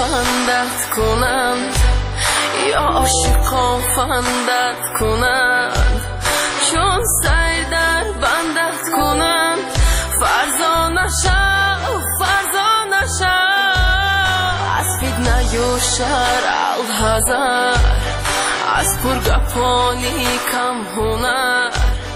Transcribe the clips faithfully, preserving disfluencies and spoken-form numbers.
بندت کنند یا عاشقا فندت کنند چون سعی در بندت کنند فرزا نشو فرزا نشو از فتنه و شر الحذر از پرگپانی کم هنر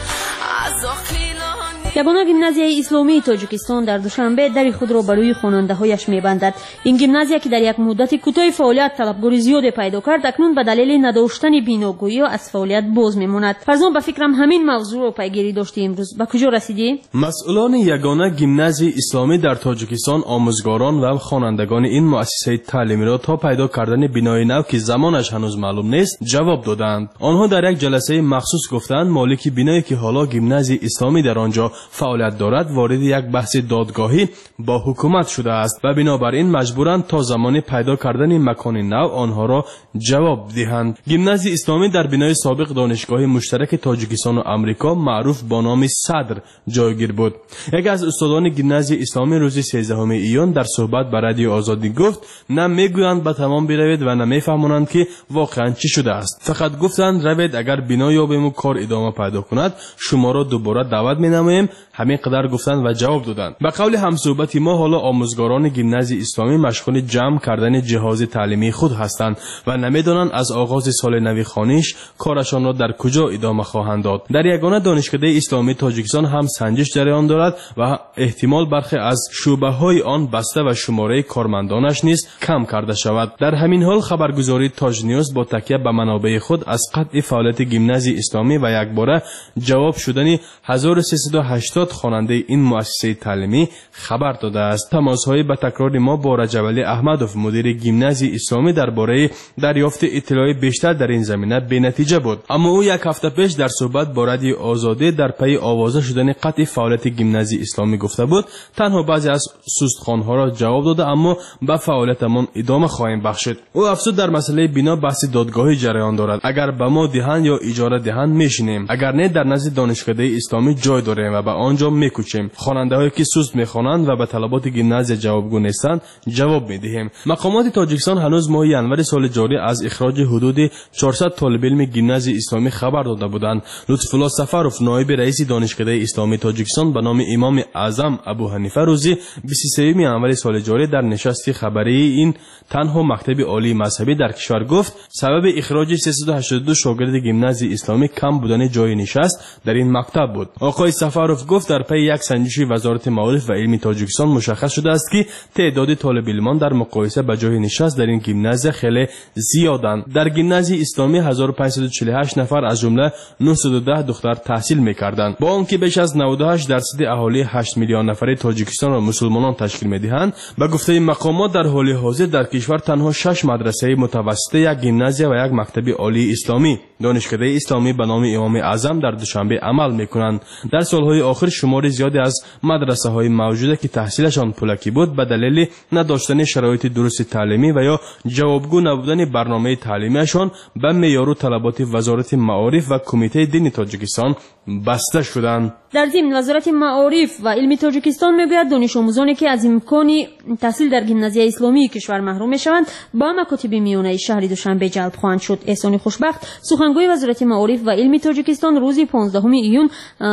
از آخیلانی. یگانه گیمنازیای اسلامی تاجیکستان در دوشنبه در خود را برای خواننده هایش میبندد. این گیمنازیا که در یک مدت کوتاه فعالیت طلبگاری زیاد پیدا کرد اکنون به دلیل نداشتن بیناگویی از فعالیت باز میماند. فرزان به فکرم همین موضوع را پیگیری داشتی. امروز به کجا رسیدی؟ مسئولان یگانه گیمنازیای اسلامی در تاجیکستان آموزگاران و خوانندگان این مؤسسه تعلیمی را تا پیدا کردن بینای نو که زمانش هنوز معلوم نیست جواب دادند. آنها در یک جلسه مخصوص گفتند مالک بینایی که حالا گیمنازیای اسلامی در آنجا فعالیت دارد وارد یک بحث دادگاهی با حکومت شده است و بنابراین مجبورند تا زمان پیدا کردن مکان نو آنها را جواب دهند. گیمنازیای اسلامی در بنای سابق دانشگاه مشترک تاجیکستان و آمریکا معروف با نام صدر جایگیر بود. یکی از استادان گیمنازیای اسلامی روز سیزدهم ایون در صحبت با رادیو آزادی گفت نه میگویند به تمام بروید و نه میفهمانند که واقعا چی شده است. فقط گفتند روید اگر بنا یابیم و کار ادامه پیدا کند شما را دوباره دعوت مینماییم. همین قدر گفتند و جواب دادند. به قول همصحبت ما حالا آموزگاران گیمنازیای اسلامی مشغول جمع کردن جهاز تعلیمی خود هستند و نمیدانند از آغاز سال نوی خوانش کارشان را در کجا ادامه خواهند داد. در یگانه دانشکده اسلامی تاجیکستان هم سنجش جریان دارد و احتمال برخی از شعبه های آن بسته و شماره کارمندانش نیز کم کرده شود. در همین حال خبرگزاری تاج نیوز با تکیه به منابع خود از قطع فعالیت گیمنازیای اسلامی و یکباره جواب شدن هزار و سیصد و هشتاد خواننده این مؤسسه تعلیمی خبر داده است. تماس‌های به تکرار ما با رجب علی احمدوف مدیر گیمنازیای اسلامی درباره دریافت اطلاع بیشتر در این زمینه بی‌نتیجه بود، اما او یک هفته پیش در صحبت با رادیو آزادی در پی آوازه شدن قطع فعالیت گیمنازیای اسلامی گفته بود تنها بعضی از سوستخوان‌ها را جواب داده اما به فعالیتمان ادامه خواهیم بخشید. او افزود در مسئله بنا بحث دادگاهی جریان دارد. اگر به ما دهند یا اجاره دهند میشینیم، اگر نه در نزد دانشکده اسلامی جای داریم و به آنجا میکوچیم. خواننده‌هایی که سوست میخوانند و به طلبات گیمنازیا جوابگو نیستند جواب میدهیم. مقامات تاجیکستان هنوز ماه ینور سال جاری از اخراج حدود چهارصد طالب علم گیمنازیای اسلامی خبر داده بودند. لطف الله سفروف نایب رئیس دانشکده اسلامی تاجیکستان به نام امام اعظم ابو حنیفه روزی بیست و سوم ینور سال جاری در نشست خبری این تنها مکتب عالی مذهبی در کشور گفت سبب اخراج سیصد و هشتاد و دو شاگرد گیمنازیای اسلامی کم بودن جای نشست در این مکتب بود. آقای سفروف گفت در پی یک سنجش وزارت معارف و علم تاجیکستان مشخص شده است که تعداد طالب علمان در مقایسه با جای نشست در این گیمنازیا خیلی زیادند. در گیمنازیای اسلامی هزار و پانصد و چهل و هشت نفر از جمله نهصد و ده دختر تحصیل می‌کردند. با آنکه بیش از نود و هشت درصد اهالی هشت میلیون نفره تاجیکستان را مسلمانان تشکیل می‌دهند، به گفته مقامات در حال حاضر در کشور تنها شش مدرسه متوسطه، یک گیمنازیا و یک مکتب عالی اسلامی دانشکده اسلامی به نام امام اعظم در دوشنبه عمل می‌کنند. در سال‌های آخر شمار زیادی از مدرسه‌های موجوده که تحصیلشان پولکی بود به دلیل نداشتن شرایط درست تعلیمی و یا جوابگو نبودن برنامه تعلیمیشان به معیار و طلبات وزارت معارف و کمیته دین تاجیکستان بسته شدند. در ضمن وزارت معارف و علم تاجیکستان میگوید دانش آموزانی که از امکان تحصیل در گیمنازیای اسلامی کشور محروم میشوند با مکاتب میانه شهر دوشنبه جلب خواهند شد. احسان خوشبخت سخنگوی وزارت معارف و علم تاجیکستان روز پانزدهم ایون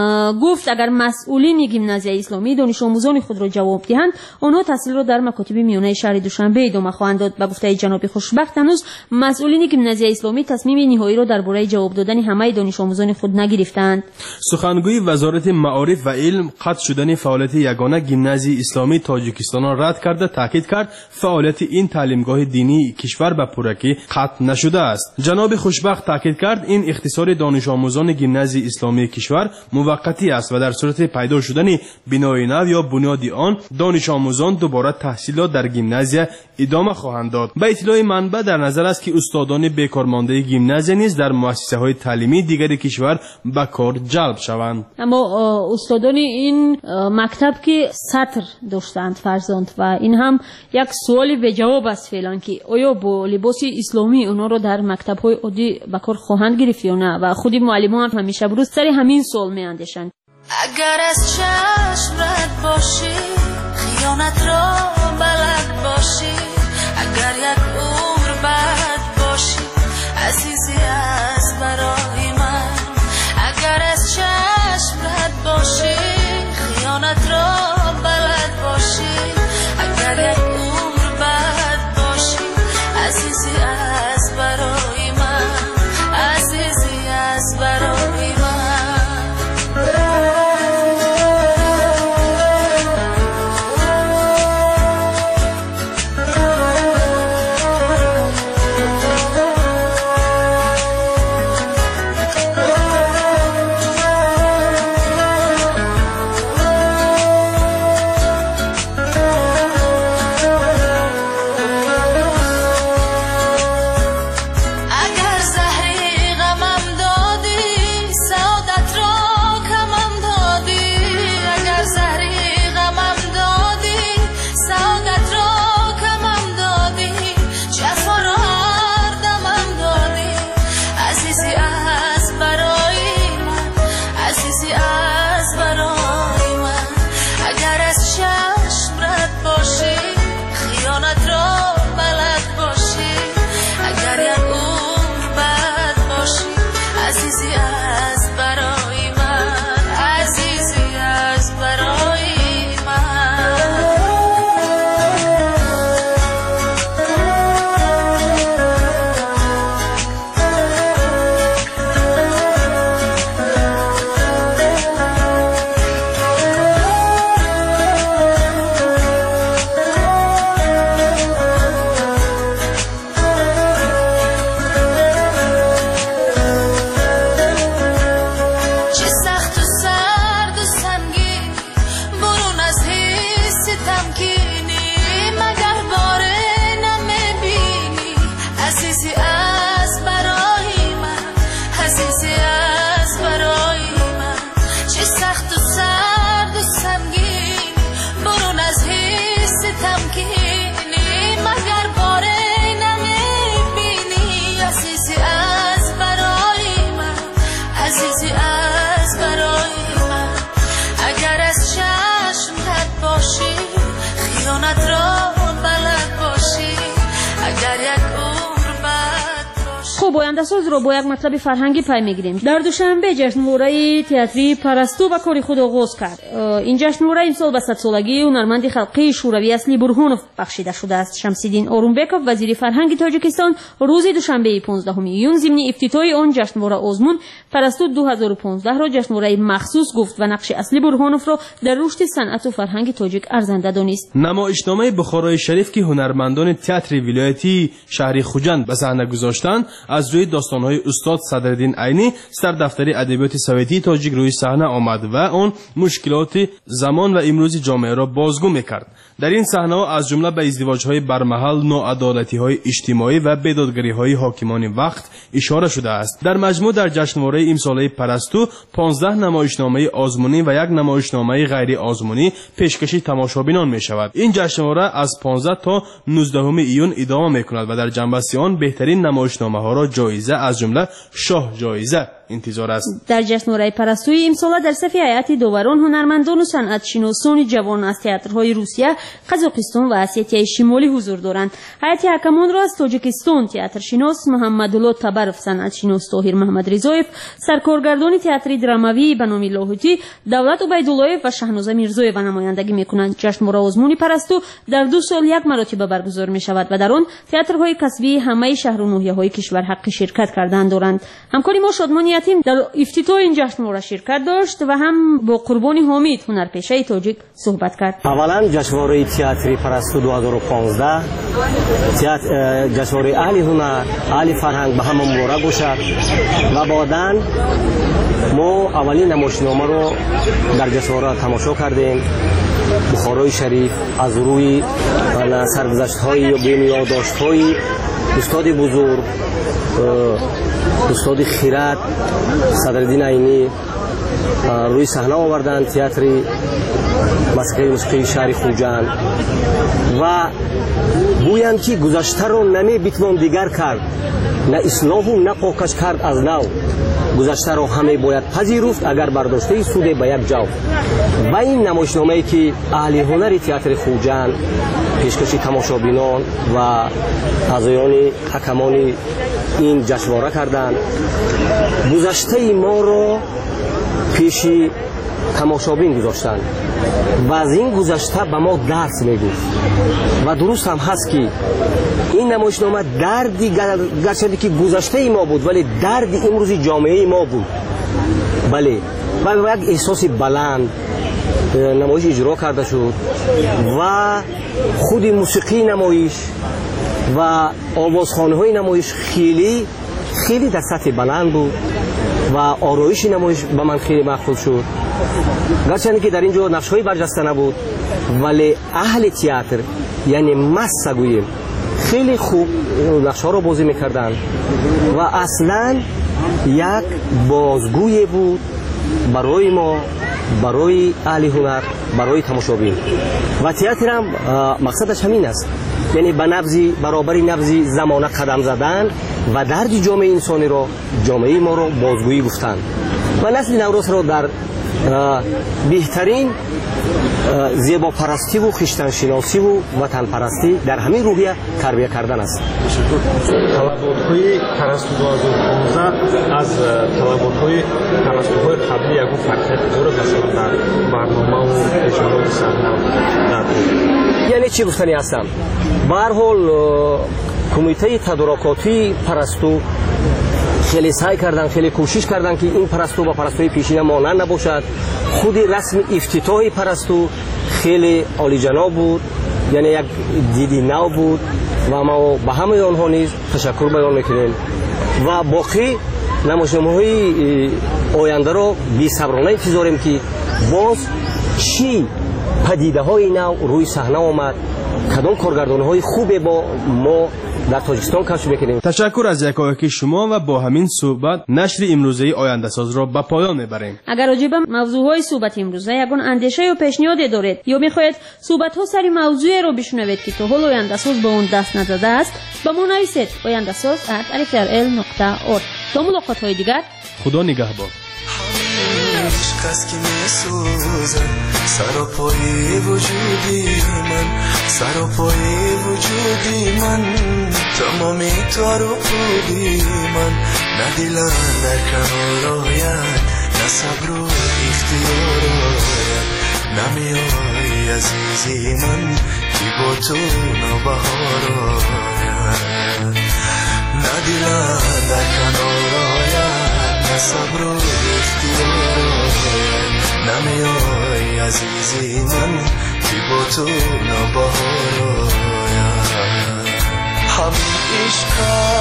گفت اگر مسئولین گیمنازیای اسلامی دانش آموزان خود را جواب دهند آنها تحصیل را در مکاتب میانه شهر دوشنبه ادامه خواهند داد. به گفته جناب خوشبخت هنوز مسئولین گیمنازیای اسلامی تصمیم نهایی را درباره جواب دادن همه دانش آموزان خود نگرفتند. سخنگوی وزارت معارف و علم قطع شدن فعالیت یگانه گیمنازیای اسلامی تاجیکستان را رد کرده تاکید کرد فعالیت این تعلیمگاه دینی کشور به پورکی قطع نشده است. جناب خوشبخت تاکید کرد این اختصار دانش آموزان گیمنازیای اسلامی کشور موقتی است و در صورت پیدا شدن بنای نو یا بنیاد آن دانش آموزان دوباره تحصیل را در گیمنازیا ادامه خواهند داد. به اطلاع منبع در نظر است که استادان بیکارمانده گیمنازیا نیز در مؤسسه‌های تعلیمی دیگر کشور به کار جلب شوند. اما استادان این مکتب که سطر داشتند فرزند و این هم یک سوالی به جواب است فعلا که آیا با لباس اسلامی اونا رو در مکتب‌های عادی به کار خواهند گرفت یا نه و خودی معلمان همیشه بروز سر همین سوال میاندیشند. اگر از چشم رد باشی خیانت را بلد باشی اگر یک عمر بد باشی عزیزی از برای من، اگر از چشم رد باشی خیانت را بلد باشی، اگر یک عمر بد باشی عزیزی از برای من، عزیزی از برای من. بانده‌ساز رو با یک مطلب فرهنگی پی میگیریم. در دوشنبه جشنواره تئاتری پرستو و کاری خود آغاز کرد. این جشنواره امسال به صد سالگی هنرمند خلقی شوروی اصلی برهانوف بخشیده شده است. شمس‌الدین آرونبکوف وزیر فرهنگ تاجیکستان روز دوشنبه پانزدهم ایون ضمن افتتاح آن جشنواره آزمون پرستو دو هزار و پانزده را جشنواره مخصوص گفت و نقش اصلی برهانوف را در رشد صنعت و فرهنگ تاجیک ارزنده دانست. نمایشنامه بخارای شریف که هنرمندان تئاتر ولایتی شهر خوجند به صحنه گذاشتند از روی داستان‌های استاد صدرالدین عینی سر دفتر ادبیات سویتی تاجیک روی صحنه آمد و آن مشکلات زمان و امروزی جامعه را بازگو می‌کرد. در این صحنه‌ها از جمله به ازدواج‌های برمحل، ناعدالتی‌های اجتماعی و بیدادگری‌های حاکمان وقت اشاره شده است. در مجموع در جشنواره امساله پرستو پانزده نمایشنامه آزمونی و یک نمایشنامه غیر آزمونی پیشکش تماشابینان می‌شود. این جشنواره از پانزده تا نوزدهم ایون ادامه می‌کند و در جنبه آن بهترین نمایشنامه‌ها را جایزه از جمله شاه جایزه انتظار است. در جشنواره پرستوی امسال در صف هیئت داوران هنرمندان و صنعت‌شناسان جوان از تئاترهای روسیه، قزاقستان و اسیای شمالی حضور دارند. هیئت حکمان را از تاجیکستان تئاترشناس محمدالله تبرف، صنعت‌شناس طاهر محمد رضایف، سرکارگردان تئاتر دراموی بنامی لاهوتی، دولت عبیداللهیف و شهنازه میرزایeva نمایندگی می‌کنند. جشنواره آزمون پرستو در دو سال یک مرتبه برگزار می‌شود و در آن تئاترهای کسبی همه شهر و ناحیه‌های کشور حق شرکت کردن دارند. همکاری ما شادمان یتیم در افتتاح این جشنواره شرکت داشت و هم با قربانی حامد هنرپیشه تاجیک صحبت کرد. اولا جشنواره تئاتری پرستو دو هزار و پانزده تئاتر جشنواره اهل هنر، اهل فرهنگ به هم مبارک باشد و بعداً ما اولین نمایشنامه رو در جشنواره تماشا کردیم. بخارای شریف از روی سرگذشت‌های یا بین یادداشت‌های استاد بزرگ استاد خیرات صدرالدین عینی روی صحنه آوردن. تئاتر مسئله موسیقی شهر خوجند و گویند که گذشته را نمی بتوان دیگر کرد، نه اصلاح و نه پاکش کرد از نو. گذشته را همه باید پذیرفت اگر برداشته سود به یک جو. و این نمایشنامه‌ای که اهل هنر تئاتر خوجند پیشکش تماشابینان و اعضایان حکمان این جشنواره کردند، گذشته ما را پیش تماشابین گذاشتند و از این گذشته به ما درس میگفت. و درست هم هست که این نمایشنامه دردی گرچه که گذشته ما بود ولی درد امروزی جامعه ما بود. بله، و یک احساس بلند نمایش اجرا کرده شد و خود موسیقی نمایش و آوازخوانی های نمایش خیلی خیلی در سطح بلند بود و آرایش نمایش به من خیلی مقبول شد. گرچه که در اینجا نقش های برجسته نبود ولی اهل تئاتر یعنی مست گوییم خیلی خوب نقش ها رو بازی میکردن و اصلا یک بازگوی بود برای ما، برای اهل هنر، برای تماشابین. و تئاتر هم مقصدش همین است، یعنی به نبضی برابری نبضی زمانه قدم زدن و درد جامعه انسانی را، جامعه ما را بازگویی گفتن و نسل نوروز را در بهترین زیبا پرستی و خیشتن شناسی و وطن پرستی در همین روحیه تربیت کردن است. طلبات‌های پرستو دو هزار و پانزده از طلبات‌های پرستوهای قبلی یک فرق داره مثلا در برنامه و پیشنهاد صحنه. یعنی چی گفتنی هستم؟ به هر حال کمیته تدارکاتی پرستو خیلی سعی کردن، خیلی کوشش کردن که این پرستو با پرستوی پیشینه مانند نباشد. خود رسم افتتاح پرستو خیلی عالی جناب بود، یعنی یک دیدی نو بود و ما به همه آنها نیز تشکر بیان میکنیم و باقی نمایشنامه‌های آینده را بی‌صبرانه انتظاریم که باز چی پدیده های نو روی صحنه آمد، کدام کارگردان های خوبه با ما در تاجیکستان کشف میکنیم. تشکر از یکایک شما و با همین صحبت نشر امروزه آینده ساز را به پایان میبریم. اگر راجع به موضوع های صحبت امروزه یگان اندیشه یا پیشنهادی دارید یا میخواهید صحبت ها سری موضوعی را بشنوید که تا حال آینده ساز به اون دست نداده است، با ما نویسید آینده ساز ات الف در ال نقطه اور. تا ملاقات های دیگر، خدا نگهبان. عشق که میسوزه سر و پای وجودی من، سر و پای وجودی من، تمامی تار و پودی من، نه دلم در کنار آید، نه صبر و اختیار آید، نمیای عزیزی من که با تو نوبهار آید، نه دلم در کنار آید، نه صبر و اختیار آید، نمیای عزیزی من که با تو نوبهار آید. همین عشق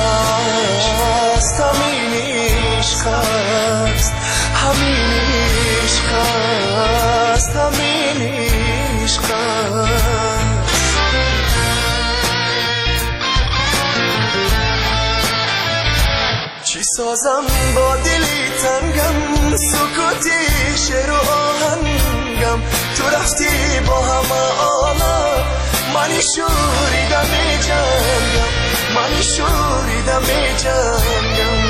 است، همین عشق است، همین عشق است، همین عشق است. چی سازم با دلی تنگم، سکوتی شعر و آهنگم، تو رفتی با همه آلا، منی شوریدم می جنگم، منی شوریدم می جنگم.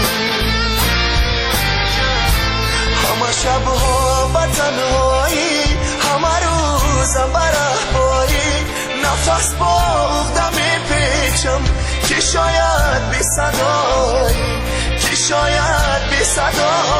همه شبها به تنهایی، همه روزم به رهباری، نفس با عقده می پیچم که شاید بی صدایی، که شاید بی صدایی.